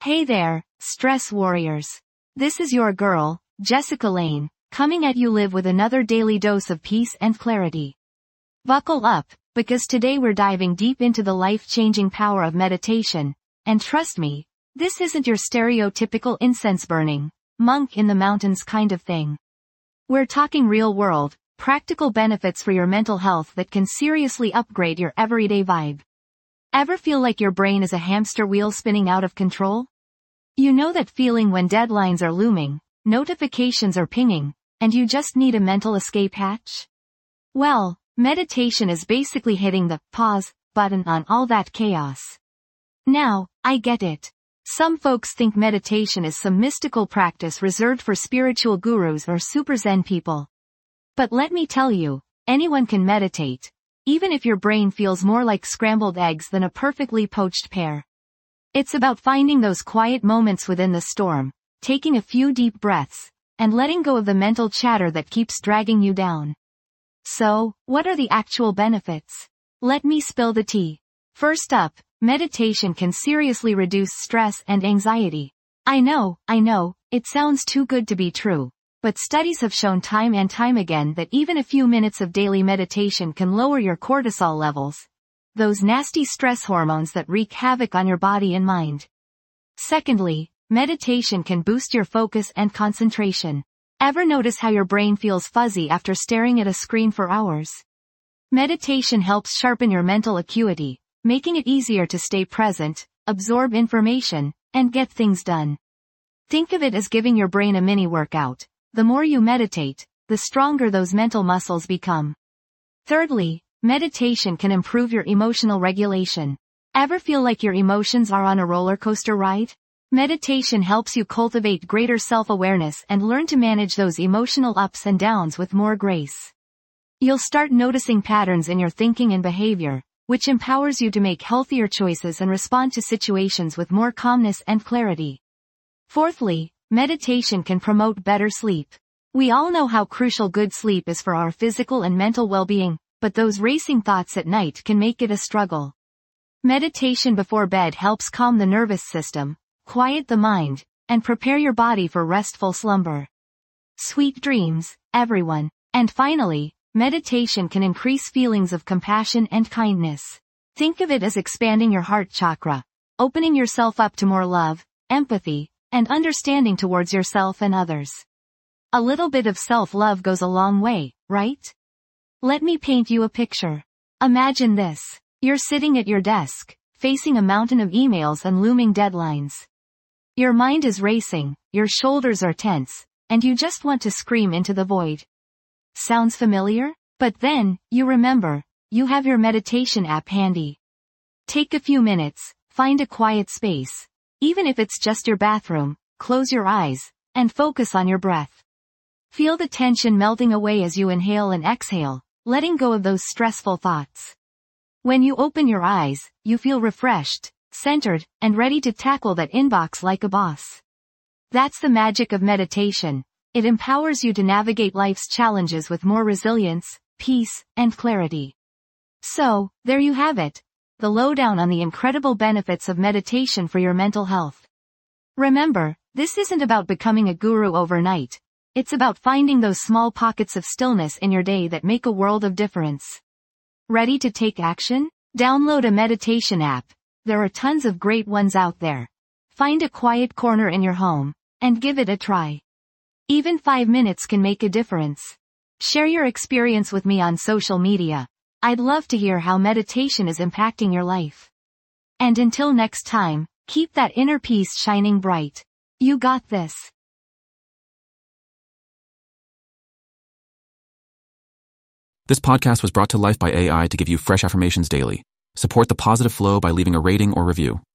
Hey there, stress warriors. This is your girl, Jessica Lane, coming at you live with another daily dose of peace and clarity. Buckle up, because today we're diving deep into the life-changing power of meditation, and trust me, this isn't your stereotypical incense-burning, monk in the mountains kind of thing. We're talking real-world, practical benefits for your mental health that can seriously upgrade your everyday vibe. Ever feel like your brain is a hamster wheel spinning out of control? You know that feeling when deadlines are looming, notifications are pinging, and you just need a mental escape hatch? Well, meditation is basically hitting the pause button on all that chaos. Now, I get it. Some folks think meditation is some mystical practice reserved for spiritual gurus or super zen people. But let me tell you, anyone can meditate, even if your brain feels more like scrambled eggs than a perfectly poached pear. It's about finding those quiet moments within the storm, taking a few deep breaths, and letting go of the mental chatter that keeps dragging you down. So, what are the actual benefits? Let me spill the tea. First up, meditation can seriously reduce stress and anxiety. I know, it sounds too good to be true, but studies have shown time and time again that even a few minutes of daily meditation can lower your cortisol levels, those nasty stress hormones that wreak havoc on your body and mind. Secondly, meditation can boost your focus and concentration. Ever notice how your brain feels fuzzy after staring at a screen for hours? Meditation helps sharpen your mental acuity, making it easier to stay present, absorb information, and get things done. Think of it as giving your brain a mini workout. The more you meditate, the stronger those mental muscles become. Thirdly, meditation can improve your emotional regulation. Ever feel like your emotions are on a roller coaster ride? Meditation helps you cultivate greater self-awareness and learn to manage those emotional ups and downs with more grace. You'll start noticing patterns in your thinking and behavior, which empowers you to make healthier choices and respond to situations with more calmness and clarity. Fourthly, meditation can promote better sleep. We all know how crucial good sleep is for our physical and mental well-being, but those racing thoughts at night can make it a struggle. Meditation before bed helps calm the nervous system, quiet the mind, and prepare your body for restful slumber. Sweet dreams, everyone. And finally, meditation can increase feelings of compassion and kindness. Think of it as expanding your heart chakra, opening yourself up to more love, empathy, and understanding towards yourself and others. A little bit of self-love goes a long way, right? Let me paint you a picture. Imagine this. You're sitting at your desk, facing a mountain of emails and looming deadlines. Your mind is racing, your shoulders are tense, and you just want to scream into the void. Sounds familiar? But then, you remember, you have your meditation app handy. Take a few minutes, find a quiet space. Even if it's just your bathroom, close your eyes, and focus on your breath. Feel the tension melting away as you inhale and exhale, letting go of those stressful thoughts. When you open your eyes, you feel refreshed, centered, and ready to tackle that inbox like a boss. That's the magic of meditation. It empowers you to navigate life's challenges with more resilience, peace, and clarity. So, there you have it. The lowdown on the incredible benefits of meditation for your mental health. Remember, this isn't about becoming a guru overnight. It's about finding those small pockets of stillness in your day that make a world of difference. Ready to take action? Download a meditation app. There are tons of great ones out there. Find a quiet corner in your home, and give it a try. Even 5 minutes can make a difference. Share your experience with me on social media. I'd love to hear how meditation is impacting your life. And until next time, keep that inner peace shining bright. You got this. This podcast was brought to life by AI to give you fresh affirmations daily. Support the positive flow by leaving a rating or review.